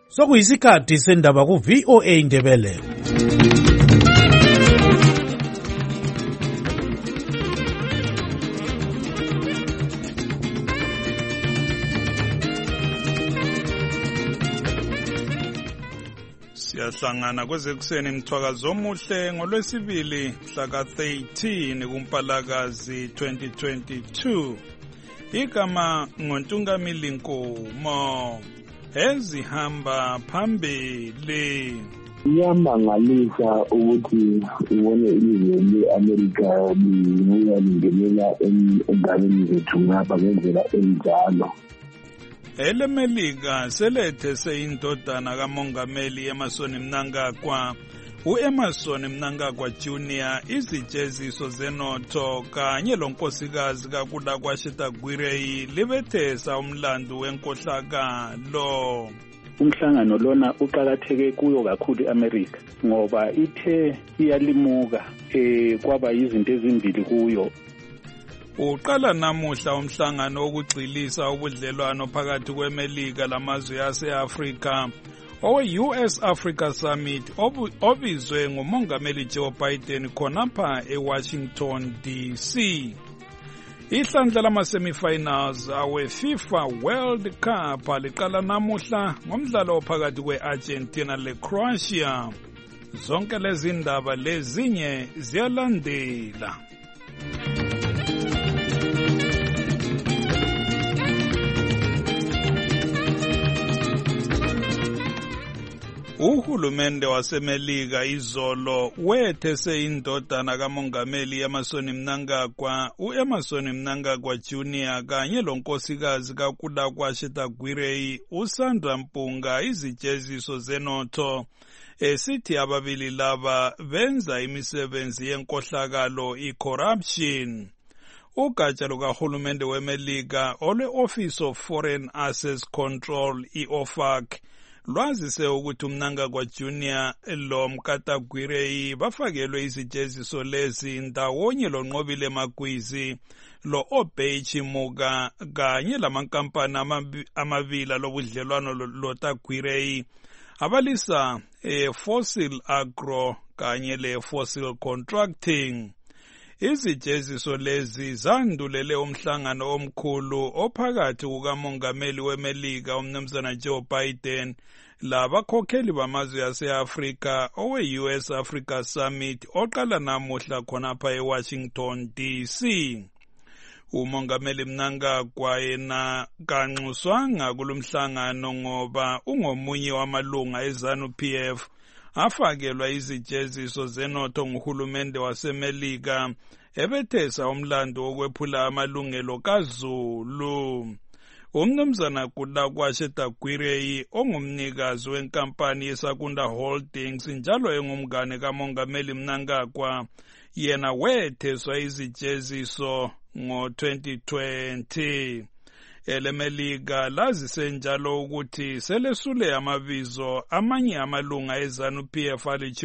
Sokuyisikhathi sendaba ku-VOA Indebele. Siyahlangana kwezekuseni mthwakazo omuhle ngolwesibili mhla ka-13 kuMpalakazi 2022. Igama ngoNtungamili Nkomo. Ezihamba phambili. Iyamangalisa ukuthi ubone ilizwe le-Amerika libuya lingenela endaweni zethu ngapha ngendlela enjalo. EleMelika selethe seyindodana kamongameli Emmerson Mnangagwa. U-Emmerson Mnangagwa Jr. izijeziso zenotho kanye lonkosikazi kaKulakwasheta Gwirei libethesa umlando wenkohlakalo. Umhlangano lona uqakatheke kuyo kakhulu iAmerica ngoba ithe iyalimuka kwaba izinto ezimbili kuyo. Uqala namuhla umhlangano wokugxilisa ubudlelwano phakathi kweMelika lamazwe ase-Afrika owe-US Africa Summit obizwe ngumongameli Joe Biden khonapha eWashington DC. Ihlandla lama-semifinals awe-FIFA World Cup aliqala namuhla ngomdlalo phakathi kwe-Argentina le-Croatia. Zonke lezi ndaba lezinye ziyalandela. Uhulumende waseMelika izolo wethese indodana kamongameli Emmerson Mnangagwa, u-Emmerson Mnangagwa Jr. kanye lonkosikazi kaKulakwasheta Gwirei uSandra Mpunga izijeziso zenotho. Esithi ababili laba benza imisebenzi yenkohlakalo i-corruption. Ugatsha lukahulumende weMelika olwe-Office of Foreign Assets Control i-OFAC lwazise ukuthi uMnangagwa Jr. lo Mkata Gwirei bafakelwe izijeziso lezi ndawonye loNqobile Magwizi, lo-Obey Chimuka kanye lamankampani amabili lobudlelwano loTagwirei abalisa Fossil Agro kanye le-Fossil Contracting. Izijeziso lezi zandulele umhlangano omkhulu ophakathi kukamongameli weMelika umnumzana Joe Biden labakhokheli bamazwe ase-Afrika owe-US Africa Summit oqala namuhla khonapha eWashington DC. Umongameli Mnangagwa yena kanxuswanga kulumhlangano ngoba ungomunye wamalunga eZANU-PF afakelwa izijeziso zenotho nguhulumende waseMelika ebethesa umlando wokwephula amalungelo kaZulu. Umnumzana Kulakwasheta Gwirei ongumnikazi wenkampani yeSakunda Holdings njalo engumngane kamongameli Mnangagwa yena wetheswa izijeziso ngo-2020. EleMelika lazise njalo ukuthi selesule amabizo amanye amalunga eZANU-PF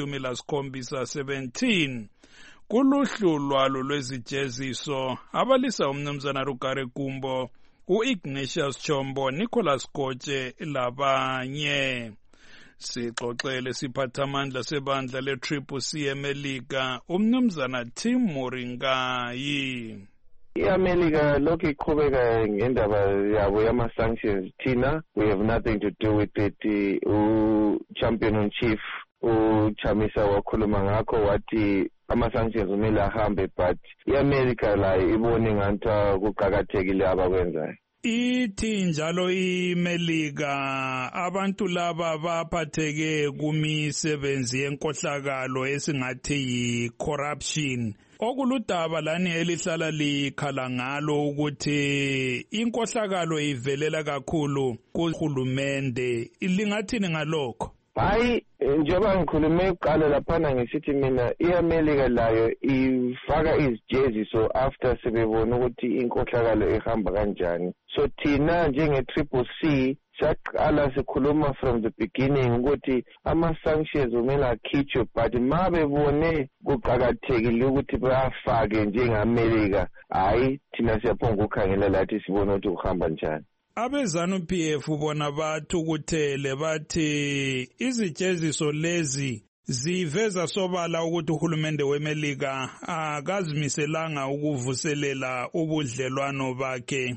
ali-17 kuluhlu lwalo lwezijeziso abalisa umnumzana Rugare Gumbo, u-Ignatius Chombo, Nicholas Goche labanye. Sixoxele siphathamandla sebandla le-CCC eMelika umnumzana Tim Moringayi. I-America lokhu iqhubeka ngendaba yabo yama-sanctions. Thina we have nothing to do with it. U-champion in chief uChamisa wakhuluma ngakho wathi ama-sanctions kumele ahambe, but i-America layo ibone ngathi kuqakathekile abakwenzayo. Ithi njalo iMelika abantu laba baphatheke kumisebenzi yenkohlakalo esingathi yi-corruption. Okuludaba lani elihlala likhala ngalo ukuthi inkohlakalo ivelela kakhulu kuhulumende. Lingathini ngalokho? Hayi, njengoba ngikhulume uqala laphana ngisithi mina i-America layo ifaka izijeziso after sebebona ukuthi inkohlakalo ihamba kanjani. So thina njenge-CCC saqala sikhuluma from the beginning ukuthi ama-sanctions kumele akhitshwe, but ma bebone kuqakathekile ukuthi bafake njenge-America, hayi thina siyaphonga ukukhangela lathi sibone ukuthi kuhamba njani. Abezanu-PF bona bathukuthele bathi izijeziso lezi ziveza sobala ukuthi uhulumende weMelika akazimiselanga ukuvuselela ubudlelwano bakhe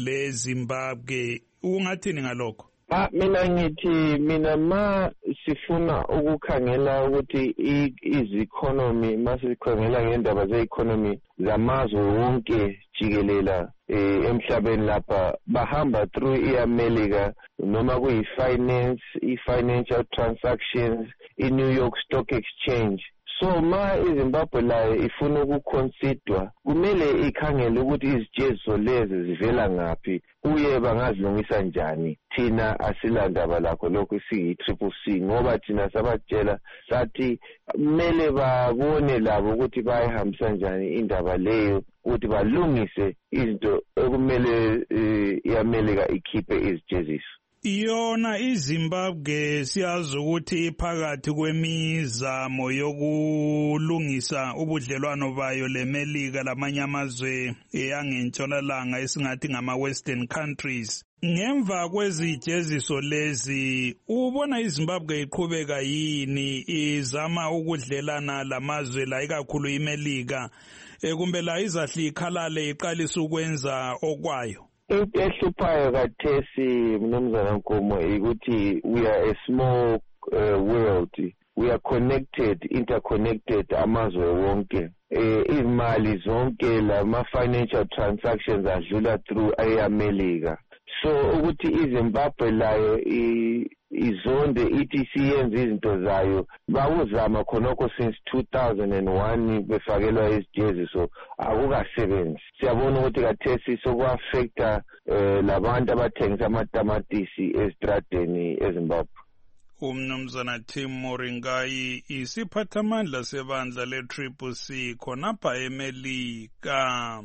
leZimbabwe. Ungathini ngalokho? Mina ngithi ma sifuna ukukhangela ukuthi iz-economy masikhangela ngendaba ze-economy zamazwe wonke jikelela emhlabeni lapha bahamba through i-America noma kuyi-finance, i-financial transactions, i-New York Stock Exchange. So ma iZimbabwe layo ifuna ukuconsiderwa kumele ikhangele ukuthi izijeziso lezi zivela ngaphi kuye bangazilungisa njani. Thina asilandaba lakho lokho siyi-CCC ngoba thina sabatshela sathi kumele babone labo ukuthi bayihambisa njani indaba leyo ukuthi balungise izinto ekumele i-America ikhiphe izijeziso. Yona iZimbabwe siyazi ukuthi iphakathi kwemizamo yokulungisa ubudlelwano bayo leMelika lamanye amazwe angentshonalanga esingathi ngama-Western countries. Ngemva kwezijeziso lezi ubona iZimbabwe iqhubeka yini izama ukudlelana lamazwe la ikakhulu iMelika kumbe la izahle ikhalale iqalisa ukwenza okwayo? Into ehluphayo kathesi mnumzana Nkomo ukuthi we are a small world. We are connected, interconnected amazwe wonke. Izimali zonke lama-financial transactions adlula through i-America. So ukuthi iZimbabwe layo izonde ithi siyenze izinto zayo bawuzama khonokho since 2001 befakelwa izijeziso akukasebenzi. Siyabona ukuthi kathesi sokwa-affecta labantu abathengisa amatamatisi ezitradeni eZimbabwe. Umnumzana Tim Moringai isiphathamandla sebandla le-CCC khonapha eMelika.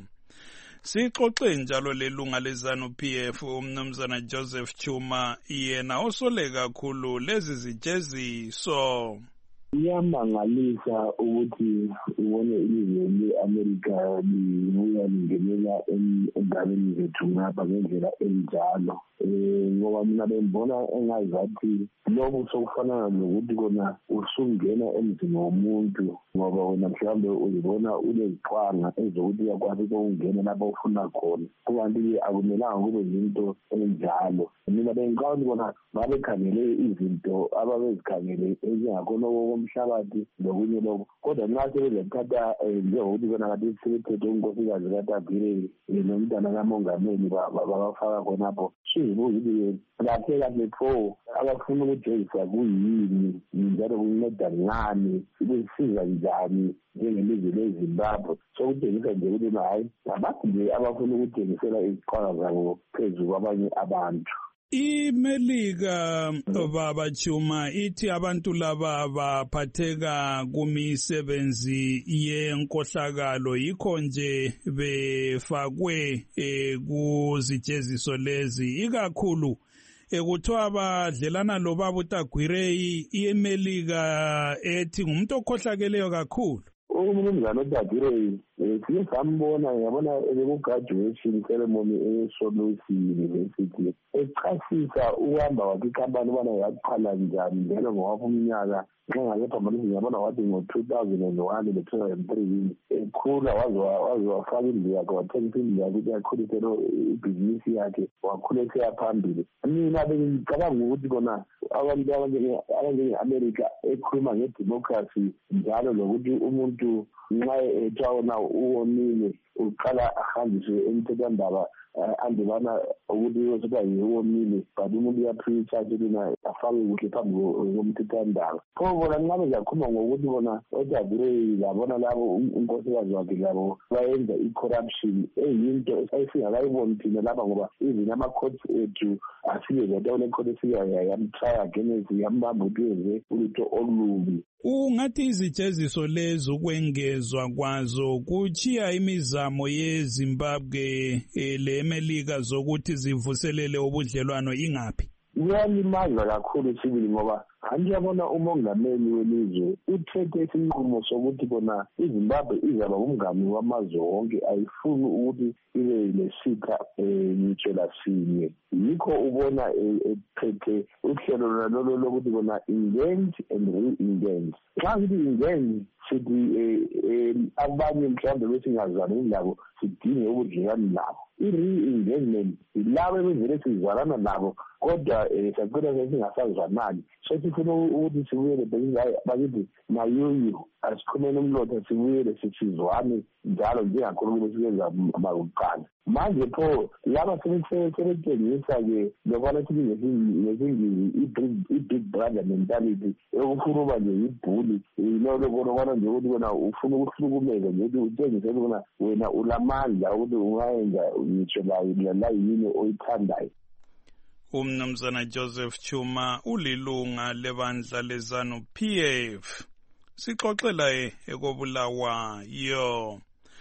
Sixoxe njalo lelunga leZanu-PF umnumzana Joseph Chuma yena osole kakhulu lezi zijeziso. Iyamangalisa ukuthi ubone ilizwe le-America libuya lingenela endabeni zethu ngapha ngendlela enjalo. Ngoba mina bengibona engazathi lokhu sokufana nokuthi kona usungena emzini womuntu ngoba wena mhlawumbe uzibona uneziqwanga ezokuthi uyakwazi ukungena lapho ufuna khona. Kukanti akumelanga kube yinto enjalo. Mina bengicabanga bona babekhangele izinto ababezikhangele ezingakhona okomhlabathi nokunye lokho. Kodwa nxa sebezathatha njengokuthi kona kade sebethethe unkosikazi kaTapire nomntana kamongameli babafaka khonapho. Ukuthi kahle kahle pho abafuna ukujezisa kuyini njalo kunceda ngani sibesiza njani njengelizwe leZimbabwe sokutshengisa nje ukuthi hayi abantu nje abafuna ukuthengisela iziqwanga zabo phezu kwabanye abantu. iMelika baba Chuma ithi abantu laba baphatheka kumisebenzi yenkohlakalo yikho nje befakwe kuzijeziso lezi ikakhulu kuthiwa abadlelana lobaba uTagwirei iMelika ethi ngumuntu okhohlakeleyo kakhulu. Umnumzana uTagwirei sike sambona ngiyabona ekugraduation ceremony eSolusi University echasisa ukuhamba wakhe ikhampani ubona yaqala njani njalo ngowapha umnyaka njengaye phambilini ngiyabona wathi ngo-2001 no-2003 ekhula waze wafaka indlu yakhe wathengisa indlu yakhe ukuthi akhulisele ibhizinisi yakhe wakhulisa yaphambili. Mina bengicabanga ukuthi kona abantu abanjenge-America ekhuluma ngedemocracy njalo lokuthi umuntu nxa ethiwa uwomile uqala ahambiswe emthethwandaba andibana ukuthi uyosuka yiwomile but umuntu uyapreacha ukuthi afake kuhle phambi komthethwandaba. Pho bona nxa bezakhuluma ngokuthi bona oTagwirei labona labo unkosikazi wakhe labo bayenza i-corruption eyinto esingakayiboni thina lapha ngoba even ama-courts ethu asike zatawula ikhona esike yamtry against yambamba ukuthi uyenze ulutho olubi. Ungathi izijeziso lezo ukwengezwa kwazo kuchiya imizamo yeZimbabwe leMelika zokuthi zivuselele ubudlelwano ingaphi? Kuyalimaza kakhulu sibili ngoba angiyabona umongameli welizwe uthethe isinqumo sokuthi bona iZimbabwe izaba umngami wamazwe wonke ayifuni ukuthi ibe lesitha ngitsho lasinye. Yikho ubona ethethe uhlelo lolo lokuthi bona engage and re-engage. Xa sithi engage sithi abanye mhlawumbe besingazani nabo sidinge ubudlelwano nabo. I-re-engagement yilabo ebevele sizalana nabo kodwa sagcina sesingasazwanani. So sifuna ukuthi sibuyele bakithi mayuyu asikhumene umlotha sibuyele sisizwane njalo njengakhulunkulu sikwenza makuqala. Manje pho laba sebetshengisa-ke lokwana sithi ngesingisi i-big brother mentality ekufuna uba nje yibhuli lokona nje ukuthi wena ufuna ukuhlukumeza nje ukuthi utshengise ukuthi wena ulamandla ukuthi ungayenza ngitsho la yini oyithandayo. Umnumzana Joseph Chuma ulilunga lebandla lezanu PF. Sixoxela ekobulawayo.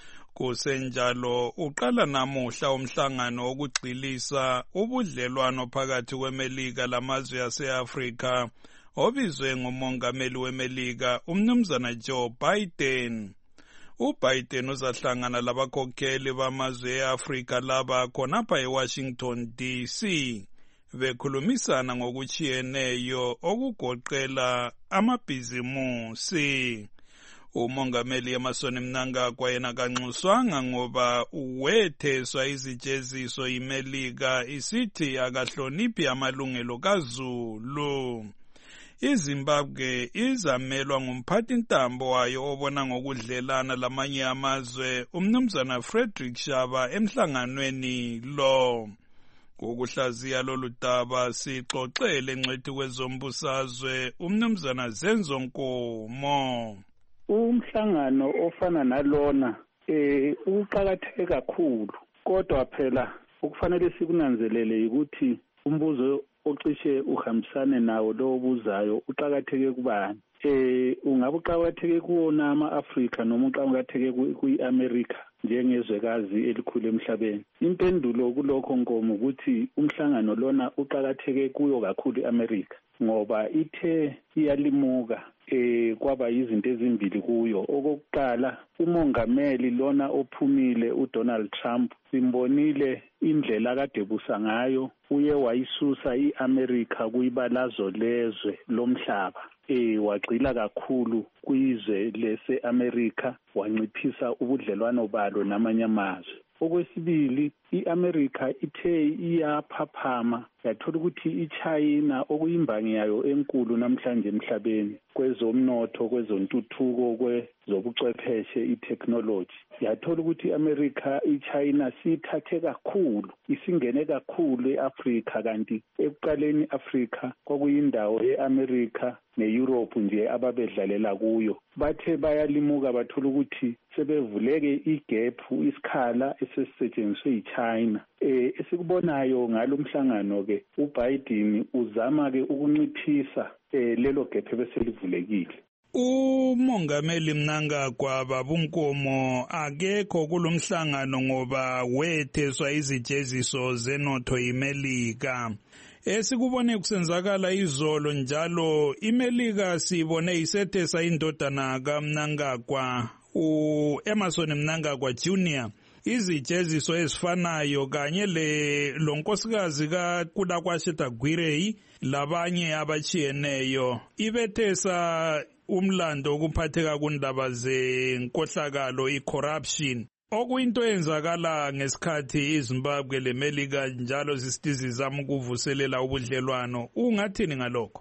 Kusenjalo uqala namuhla umhlangano wokugxilisa ubudlelwano phakathi kweMelika lamazwe aseAfrika obizwe ngumongameli weMelika umnumzana Joe Biden. uBiden uzahlangana labakhokheli bamazwe eAfrika laba khonapha eWashington DC bekhulumisana ngokuchiyeneyo okugoqela amabhizimusi. Umongameli Emmerson Mnangagwa yena kanxuswanga ngoba uwetheswa izijeziso iMelika isithi akahloniphi amalungelo kaZulu. iZimbabwe izamelwa ngumphathintambo wayo obona ngokudlelana lamanye amazwe umnumzana Frederick Shaba emhlanganweni lo. Ngokuhlaziya lolu daba sixoxele ngcwethi kwezombusazwe umnumzana Zenzo Nkomo. Umhlangano ofana nalona uqakatheke kakhulu kodwa phela ukufanele sikunanzelele ukuthi umbuzo ocishe uhambisane nawo lo obuzayo uqakatheke kubani. Ungabe uqakatheke kuwona ama-Afrika noma uqakatheke kwi-America njengezwekazi elikhulu emhlabeni? Impendulo kulokho Nkomo ukuthi umhlangano lona uqakatheke kuyo kakhulu i-America ngoba ithe iyalimuka kwaba izinto ezimbili kuyo. Okokuqala, umongameli lona ophumile uDonald Trump simbonile indlela kade busa ngayo, uye wayisusa iAmerica kuyibalazo lezwe lomhlaba. Wagxila kakhulu kwizwe lese-America wanciphisa ubudlelwano balo namanye amazwe. Okwesibili, iAmerica ithe iyaphaphama yathola ukuthi iChina okuyimbangi yayo enkulu namhlanje emhlabeni kwezomnotho, kwezontuthuko, kwezobuchwepheshe, itechnology. Yathola ukuthi iAmerica iChina sithathe kakhulu, isingene kakhulu eAfrika, kanti ekuqaleni iAfrika kwakuyindawo yeAmerica neEurope nje ababedlalela kuyo. Bathe bayalimuka bathola ukuthi sebevuleke igephu, isikhala esesisetshenziswe yiChina. Esikubonayo ngalo mhlangano ke uBiden uzama ke ukunciphisa lelo gephu beselivulekile. Umongameli Mnangagwa babunkomo akekho kulomhlangano ngoba wetheswa izijeziso zenotho iMelika. Esikubone kusenzakala izolo njalo iMelika sibone isethesa indodana kaMnangagwa uEmmerson Mnangagwa Jr. izijeziso ezifanayo kanye lonkosikazi kaKulakwasheta Gwirei labanye abachiyeneyo. Ibethesa umlando okuphatheka kundaba zenkohlakalo icorruption. Okuyinto eyenzakala ngesikhathi iZimbabwe leMelika njalo zisizama ukuvuselela ubudlelwano. Ungathini ngalokho?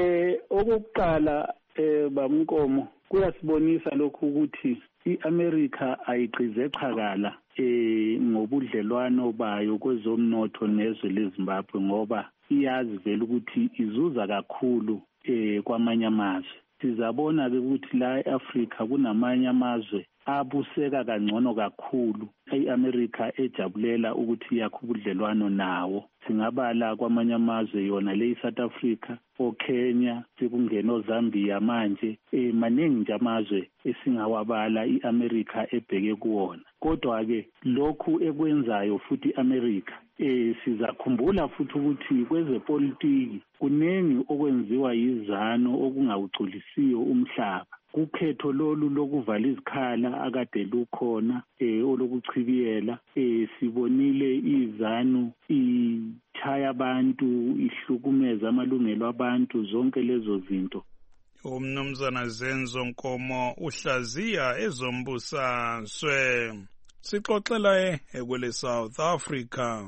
Okokuqala bamnkomo kuyasibonisa lokhu ukuthi iAmerica ayiqize qhakala ngobudlelwano bayo kwezomnotho nezwe leZimbabwe ngoba iyazi vele ukuthi izuza kakhulu kwamanye amazwe. Sizabona ke ukuthi la eAfrika kunamanye amazwe abuseka kangcono kakhulu iAmerica ejabulela ukuthi yakhe ubudlelwano nawo. Singabala kwamanye amazwe yona le South Africa, oKenya, sekungena oZambia manje, maningi nje amazwe esingawabala iAmerica ebheke kuwona. Kodwa ke lokhu ekwenzayo futhi iAmerica sizakhumbula futhi ukuthi kwezepolitiki kuningi okwenziwa yizano okungawugculisiyo umhlaba. Kukhetho lolu lokuvala izikhala akade lukhona olokuchibiyela sibonile izanu ichaya abantu ihlukumeza amalungelo abantu zonke lezo zinto. Umnumzana Zenzo Nkomo uhlaziya ezombusazwe. Sixoxela ekwele South Africa.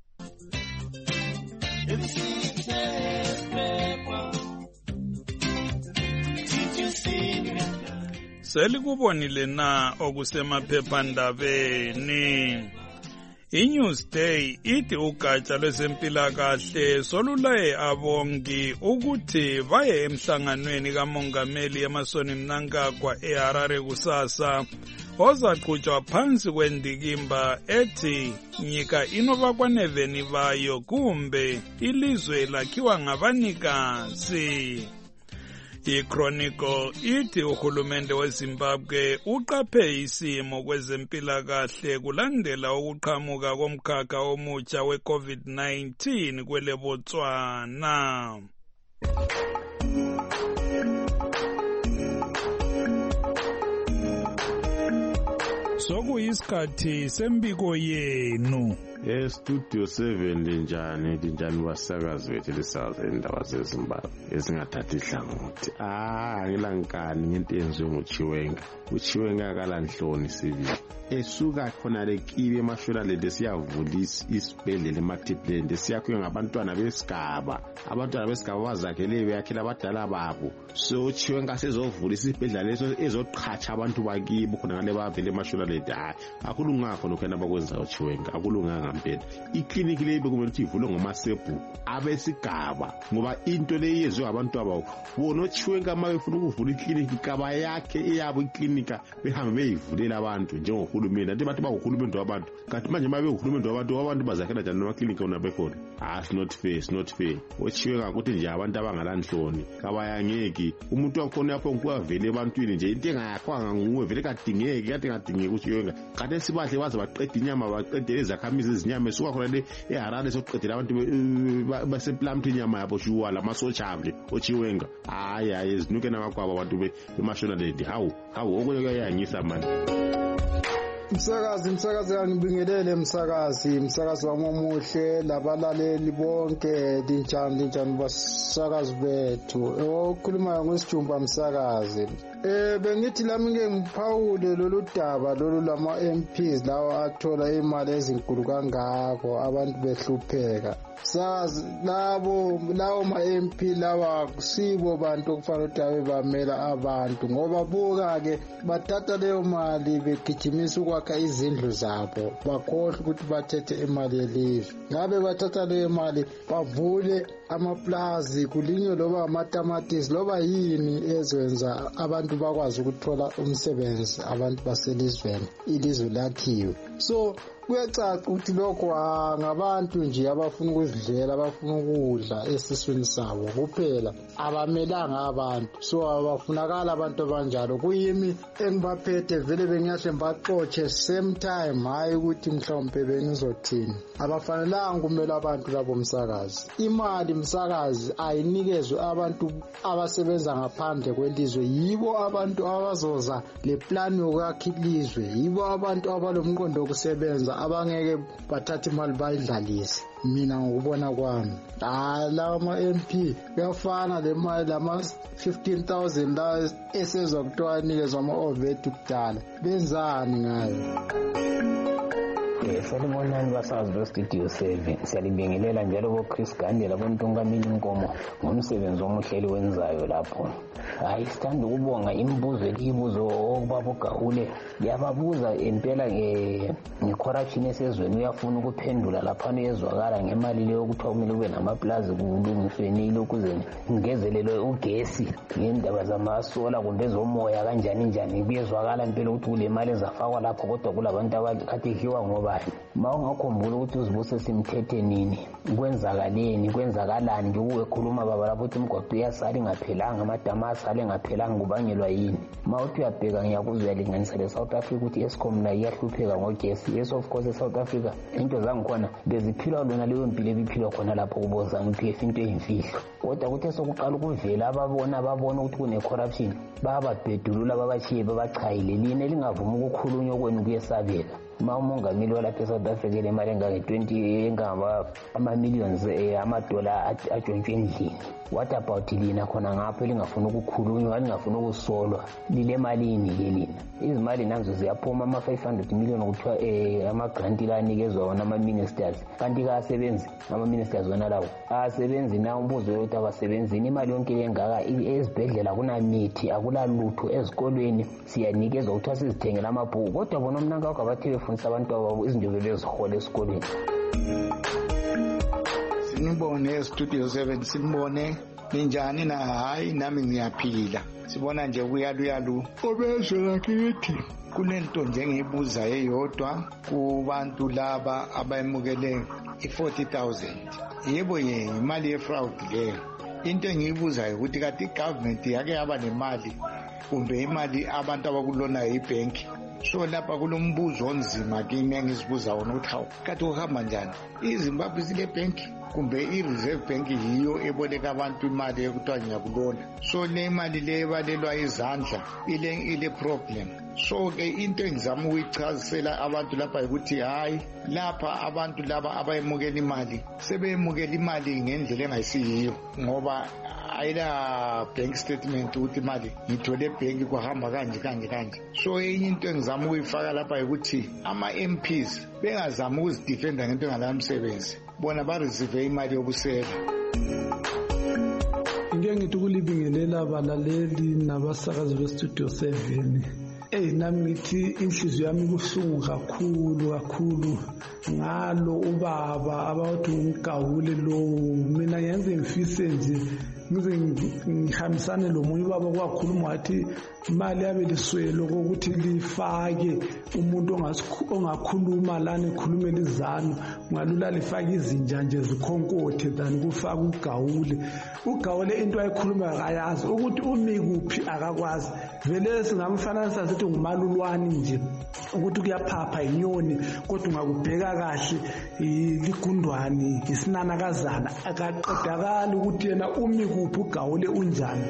Selikubonile na okusemaphephandabeni. iNewsday ithi ugatsha lwezempilakahle solulaye abongi ukuthi baye emhlanganweni kamongameli Emmerson Mnangagwa eHarare kusasa ozaqhutshwa phansi kwendikimba ethi nyika inoba kwaneveni bayo kumbe ilizwe lakhiwa ngabanikazi. iChronicle ithi uhulumende weZimbabwe uqaphe isimo kwezempilakahle kulandela ukuqhamuka komkhakha omutsha we-COVID-19 kwele Botswana. Sokuyisikhathi sembiko yenu. Studio 7 linjani basakazi bethu lisakazi indaba zeZimbabwe ezingathathi ihlangothi. Ngilankani ngento yenziwe nguChiwenga. uChiwenga akalanhloni sibili. Esuka khona lekibe eMashonaland siyavulisa isibhedlela eMartipland siyakhiwe ngabantwana besigaba. Abantwana besigaba bazakhele beyakhela abadala babo. So uChiwenga sezovulisa isibhedlela leso ezoqhatsha abantu bakibo khona ngale bavele eMashonaland. Akulunganga khona ukena bakwenza uChiwenga. Akulunganga ngempela. Ikliniki le bekumele ukuthi ivulwe ngomasebhu abesigaba ngoba into le yezwe abantu abawo. Wona uChiwenga mayefuna ukuvula ikliniki kaba yakhe eyabo iklinika behambe beyivulela abantu njengohulumeni. Ade bathi bahulumeni wabantu. Kanti manje mabe uhulumeni wabantu bazakhela njani amaklinika ona bekhona. It's not fair. UChiwenga ukuthi nje abantu abangalanhloni kaba yangeki. Umuntu wakhona yapho ngikwavele ebantwini nje into engayakhwanga nguwe vele kadingeki kade ngadingeki uChiwenga. Kanti sibahle baze baqeda inyama baqede ezakhamizi izinyama esuka khona le eHarare sokuqedela abantu baseplamthi inyama yabo shuwa lamasochable uChiwenga. Hayi zinuke namakwabo abantu beMashonaland. Hawu okunye kuyayangisa manje. Msakazi angibingelele msakazi wamomuhle labalaleli bonke linjani basakazi bethu okhuluma ngosijumba msakazi. Bengithi lami ngeke ngiphawule lolu daba lolu lama MPs lawa athola imali ezinkulu kangako abantu behlupheka. Sazi lawo ma MP lawa sibo bantu okufanele ukuthi bamela abantu ngoba buka ke bathatha leyo mali begijimisa ukwakha izindlu zabo bakhohle ukuthi bathethe imali yelizwe. Ngabe bathatha leyo mali bavule amaplazi kulinywe loba amatamatisi loba yini ezwenza abantu bakwazi ukuthola umsebenzi abantu baselizweni ilizwe lakhiwe. So kuyacaca ukuthi lokho ngabantu nje abafuna ukuzidlela abafuna ukudla esiswini sabo kuphela abamelanga abantu. So abafunakala abantu abanjalo kuyimi engibaphethe vele bengiyahle mbaxotshe same time hayi ukuthi mhlawumbe bengizothini. Abafanelanga kumela abantu labo msakazi. Imali msakazi ayinikezwe abantu abasebenza ngaphandle kwelizwe. Yibo abantu abazoza le plan yokwakha ilizwe. Yibo abantu abalomqondo wokusebenza abangeke bathatha imali bayidlalise. Mina ngokubona kwami lawa ma-MP kuyafana le mali lama 15,000 la esezwa kuthiwa nikezwa ama-ovet kudala benzani ngayo. Salibonani basazi bestudio 7 siyalibingelela njalo boChris Gandela bontungameli Nkomo ngomsebenzi omuhleli wenzayo lapho. Hayi sithanda ukubonga imibuzo eliyibuzo okubaba uGahule yababuza impela ngecorruption esezweni uyafuna ukuphendula lapha uyezwakala ngemali leyo ukuthi kumele kube namaplaza kulungisweni ukuze ngezelelwe ugesi ngendaba zamasola kumbe ezomoya kanjani kuyezwakala impela ukuthi kule mali ezafakwa lapho kodwa kulabantu abakhathekiwa ngoba ngubani. Ma ungakhumbula ukuthi uzibuse simthethe nini, kwenzakalani nje ukukhuluma baba lapho ukuthi imigwaqo iyasala ingaphelanga, amadama asale ngaphelanga kubangelwa yini. Ma uthi uyabheka ngiyakuza uyalinganisa le-South Africa ukuthi Eskom nayo iyahlupheka ngogesi. Yes, of course, e-South Africa into zangikhona beziphilwa lona leyo mpilo ebiphilwa khona lapho kubozanga i-PF into eyimfihlo. Kodwa kuthe sokuqala ukuvela babona ukuthi kune-corruption bababhedulula babashiye babachayile lina elingavuma ukukhulunywa kwenu kuyesabeka. Ma umongameli walapha eSouth Africa le mali engaba ama-millions ama-dollar atshontshe endlini. What about lina khona ngapho elingafuna ukukhulunywa, elingafuna ukusolwa, lile malini ke lina? Izimali nazo ziyaphuma ama-500 million kuthiwa ama-grant lanikezwa wona ama-ministers, kanti kasebenzi ama-ministers wona lawo asebenzi na umbuzo yokuthi abasebenzini. Imali yonke lengaka ezibhedlela akunamithi, akulalutho, ezikolweni siyanikezwa kuthiwa sizithengela amabhuku, kodwa bona umnanka wakho abathi befundisa abantu babo izinto bebezihola esikolweni. Sinibone Studio 7, sinibone ninjani na? Hayi nami ngiyaphila, sibona nje kuyalu obezwe lakithi. Kunento nje engiyibuza eyodwa kubantu laba abayemukele i-40,000. Yebo imali ye-fraud leyo. Into engiyibuzayo ukuthi kati government yake yaba nemali kumbe imali abantu abakulona ibhenki. So lapha kulombuzo onzima kimi engizibuza wona ukuthi hawu kathi uhamba njani? iZimbabwe sile bank kumbe i-Reserve Bank yiyo eboleka abantu imali ekuthiwa ngiyakulona. So le mali le ebalelwa izandla ile problem. So ke into engizama ukuyichazisela abantu lapha ukuthi hayi lapha abantu laba abayemukela imali sebeyemukela imali ngendlela engayisiyo, ngoba ayila bank statement ukuthi imali ngithole bank kuhamba kanje. So enye into engizama ukuyifaka lapha ukuthi ama-MPs bengazama ukuzidefenda ngento engalamsebenzi, bona bareceive imali yobusela. Ngeke ngithi ukulibingelela abalaleli nabasakazi beStudio 7. Nami ngithi inhliziyo yami kubuhlungu kakhulu ngalo ubaba abathi umgawule lo. Mina ngiyenze ngifise nje ngize ngihambisane lo munye ubaba kwakhuluma wathi imali yabeliswelo ukuthi lifake umuntu ongakhuluma lana ekhulumela izano, ngalula lifake izinja nje zikhonkothe than kufaka ugawule into ayikhuluma akayazi ukuthi umi kuphi akakwazi. Vele singamfananisa sithi ngumalulwani nje ukuthi kuyaphapha inyoni kodwa ungakubheka kahle ligundwani isinanakazana akaqedakala ukuthi yena umi kuphi ugawule unjani.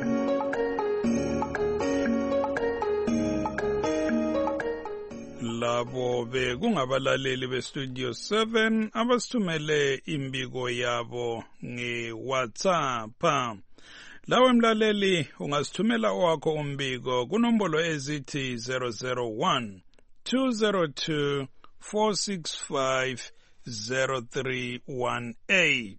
Labo bekungabalaleli beStudio 7 abasithumele imbiko yabo ngeWhatsApp. Lawe mlaleli ungasithumela owakho umbiko kunombolo ezithi 001 202 465 0318.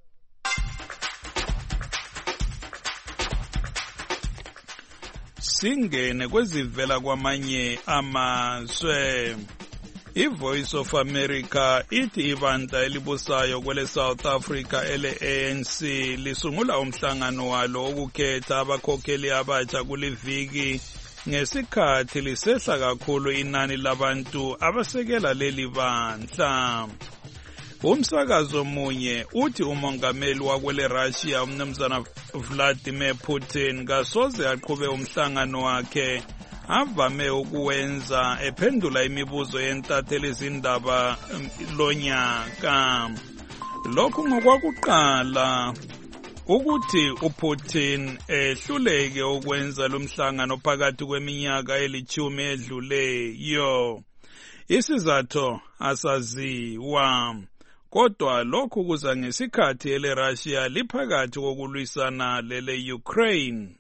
Singene kwezivela kwamanye amazwe. iVoice of America ithi ibandla elibusayo kwele South Africa ele-ANC lisungula umhlangano walo ukukhetha abakhokheli abatsha kuliviki ngesikhathi lisehla kakhulu inani labantu abasekela leli bandla. Umsakazo munye uthi umongameli wakwele Russia umnumzana Vladimir Putin kasoze aqhube umhlangano wakhe avame ukuwenza ephendula imibuzo yentatheli izindaba lonyaka. Lokhu ngokwakuqala ukuthi uPutin ehluleke ukwenza lo mhlangano phakathi kweminyaka elithumi edluleyo. Isizathu asaziwa, kodwa lokhu kuza ngesikhathi ele-Russia liphakathi kokulwisana lele-Ukraine.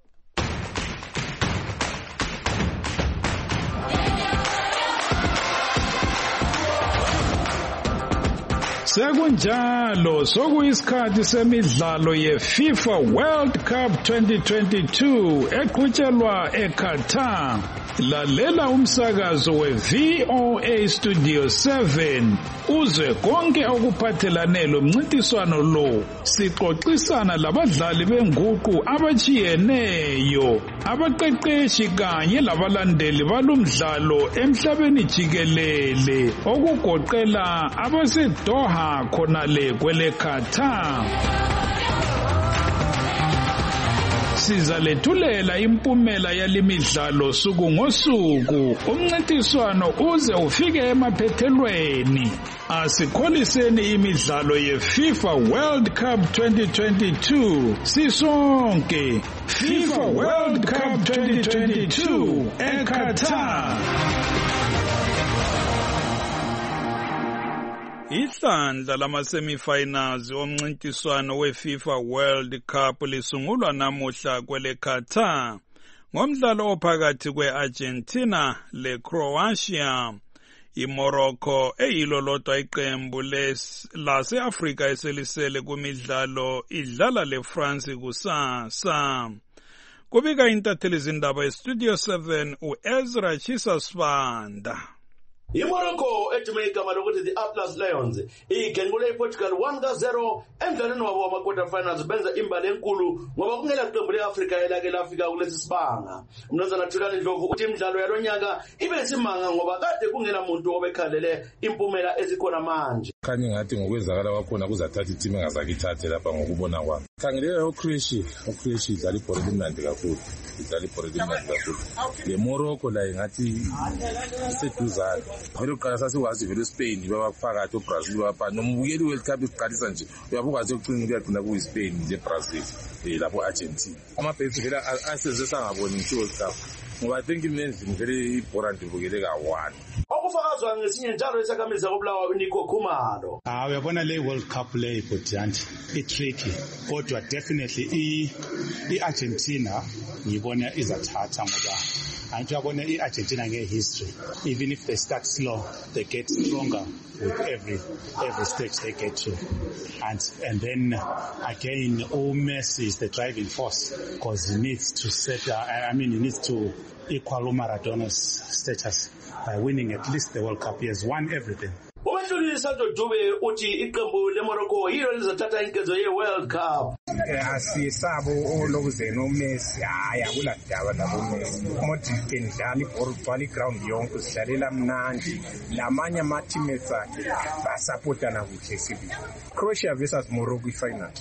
Sekunjalo sokuyisikhathi semidlalo yeFIFA World Cup 2022 eqhutshelwa eQatar. Lalela umsakazo weVOA Studio 7 uzwe konke okuphathelane lomncintiswano lo. Sixoxisana labadlali benguqu abachiyeneyo abaqeqeshi kanye labalandeli balumdlalo emhlabeni jikelele okugoqela abaseDoha khonale kwele Qatar. Sizalethulela impumela yalimidlalo suku ngosuku umncintiswano uze ufike emaphethelweni. Asikholiseni imidlalo yeFIFA World Cup 2022 sisonke. FIFA World Cup 2022 eQatar. Ihlandla lama-semifinals omncintiswano weFIFA World Cup lisungulwa namuhla kwele Qatar ngomdlalo ophakathi kwe-Argentina leCroatia. IMorocco eyilo lodwa iqembu lase-Afrika eselisele kumidlalo idlala leFrance kusasa. Kubika intatheli zindaba eStudio 7 uEzra Chisasvanda. IMorocco etume igama lokuthi the Atlas Lions igenqule iPortugal 1-0 emdlalweni wabo wama-quarter finals benza imbali enkulu ngoba kungela qembu le-Afrika elake lafika kulesi sibanga. Umnumzana Thulani Ndlovu uthi imidlalo yalonyaka ibe isimanga ngoba kade kungena muntu obekhalele impumela ezikhona manje. Khanye ngathi ngokwenzakala kwakhona kuzathatha iteam engazake ithathe lapha ngokubona kwami. Khangelela uCroatia idlala ibhola elimnandi kakhulu. Le-Morocco la ingathi iseduzane. Phela uqala sasikwazi vele Spain babaphakathi oBrazil bapha nomubukeli World Cup isiqalisa nje uyabuka nje ukucina kuyagcina kuyiSpain leBrazil lapho Argentina. Amabhesi vele asenze sangaboni ngithi-World Cup ngoba I think imendlini vele ibhora ndibukele ka-1. Okufakazwa ngesinye njalo isakamisa kobulawa uNico Khumalo. Uyabona le World Cup le ibhodyanti i-tricky kodwa definitely i-Argentina ngibona izathatha ngoba and uyabona i-Argentina nge-history, even if they start slow, they get stronger with every stage they get to. And then again, Messi is the driving force because he needs to he needs to equal Maradona's status by winning at least the World Cup. He has won everything. Santo Dube uthi iqembu leMorocco yilo lizothatha inkezo ye-World Cup. Asisabo olokuzena uMessi akuladaba labo Messi. Modric endlala ibhola ugcwala iground yonke sidlalela mnandi. Lamanye ama-teammates akhe basapotana kuhle sibili. Croatia versus Morocco ifinal.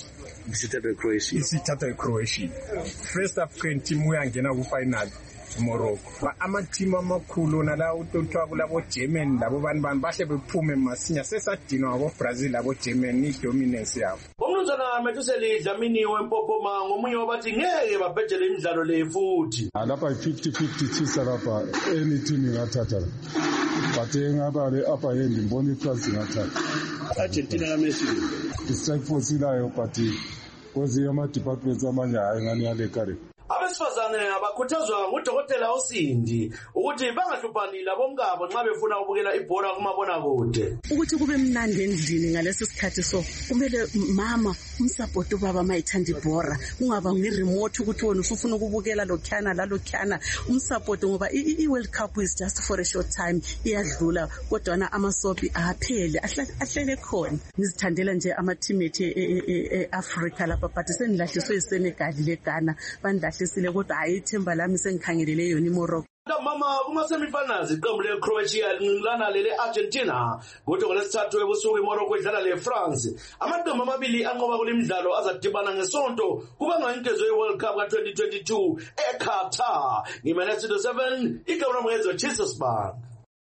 Isithatha iCroatia. First African team uyangena ku-final. Morocco ama-team amakhulu nala uthiwa kulabo German labo bani bahle bephume masinya sesadinwa abo Brazil abo German i-dominance yabo. Umnumzana Methuseli Dlamini weMpophoma ngomunye wabathi ngeke babhejele imidlalo le futhi. Lapha i-50-50 thisa lapha any team ingathatha but engaba le upper hand ngibona iFrance ingathatha. Argentina kaMessi i-strike force ilayo but kwezinye ama-departments amanye hayi ngani yale kare. Abesifazane abakhuthazwa ngudokotela uSindi ukuthi bangahluphani labomkabo nxa befuna ukubukela ibhola kumabonakude. Ukuthi kube mnandi endlini ngalesi sikhathi so kumele mama umsupport ubaba mayithanda ibhola kungaba ngeremote ukuthi wena usufuna ukubukela lokhana lalokhana umsupport ngoba i-World Cup is just for a short time iyadlula kodwa amasopi aphele ahlele khona. Ngizithandela nje ama-teammate e-Africa lapha but senilahliswe iSenegal leGhana bandahlisile kodwa hayi ithemba lami sengikhangelele yona iMorocco. Mama kuma-semifinals iqembu le-Croatia linqilana lele-Argentina kodwa ngolesithathu ebusuku iMorocco idlala le-France. Amaqembu amabili anqoba kule midlalo azadibana ngesonto kubanga inkezo ye-World Cup ka-2022 eQatar. Ngimele Studio 7 igama mwezo Chisasban.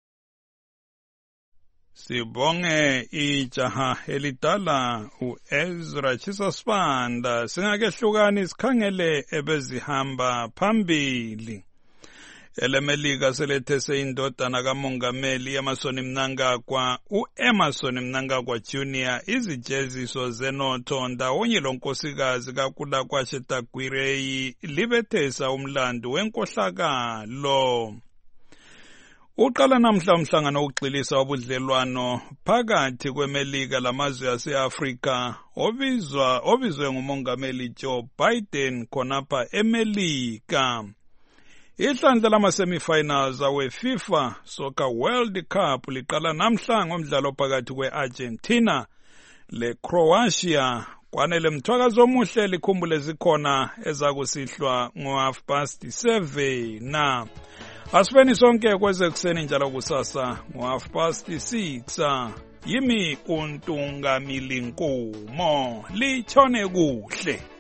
Sibonge ijaha elidala uEzra Chisasvanda singakehlukani sikhangele ebezihamba phambili. EleMelika selethese indodana kamongameli Emmerson Mnangagwa uEmmerson Mnangagwa Jr. izijeziso zenotho ndawonye lonkosikazi kaKula kwaShetagwireyi libethesa umlando wenkohlakalo. Uqala namhla umhlangano wokugxilisa ubudlelwano phakathi kweMelika lamazwe ase-Afrika obizwe ngumongameli Joe Biden khonapha eMelika. Ihlandla lama-semifinals awe-FIFA Soccer World Cup liqala namhla ngomdlalo phakathi kwe-Argentina leCroatia Kwanele Mthwakazi omuhle likhumbule zikhona ezakusihlwa ngo-7:30 na asifeni sonke kweze kuseni njalo kusasa ngo-6:30 yimi uNtungamili Nkumo litshone kuhle.